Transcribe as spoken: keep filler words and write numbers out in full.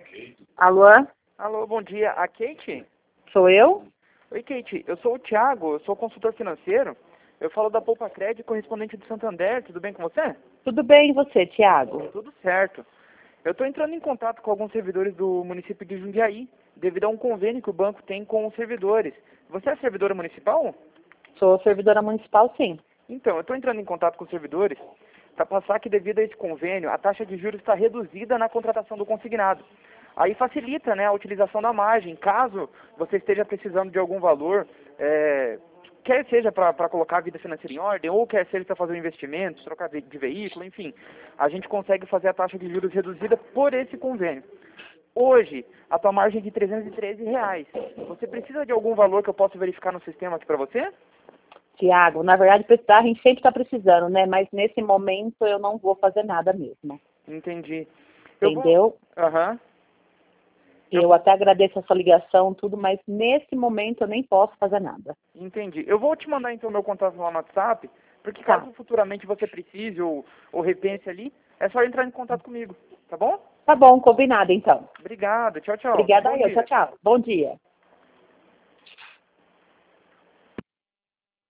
Alô? Alô, bom dia. A Kate? Sou eu? Oi, Kate. Eu sou o Thiago, eu sou consultor financeiro. Eu falo da Poupa Crédito, correspondente do Santander. Tudo bem com você? Tudo bem e você, Thiago? Tudo certo. Eu estou entrando em contato com alguns servidores do município de Jundiaí, devido a um convênio que o banco tem com os servidores. Você é servidora municipal? Sou servidora municipal, sim. Então, eu estou entrando em contato com os servidores para passar que, devido a esse convênio, a taxa de juros está reduzida na contratação do consignado. Aí facilita, né, a utilização da margem, caso você esteja precisando de algum valor, é, quer seja para colocar a vida financeira em ordem, ou quer seja para fazer um investimento, trocar de de veículo, enfim. A gente consegue fazer a taxa de juros reduzida por esse convênio. Hoje, a tua margem é de trezentos e treze reais. Você precisa de algum valor que eu possa verificar no sistema aqui para você? Tiago, na verdade, precisar, a gente sempre está precisando, né? Mas nesse momento eu não vou fazer nada mesmo. Entendi. Entendeu? Aham. Uhum. Eu, eu até agradeço a sua ligação, tudo, mas nesse momento eu nem posso fazer nada. Entendi. Eu vou te mandar então meu contato lá no WhatsApp, porque Tá. caso futuramente você precise ou, ou repense ali, é só entrar em contato comigo, tá bom? Tá bom, combinado então. Obrigado. Tchau, tchau. Obrigada Bom a eu. dia. Tchau, tchau. Bom dia.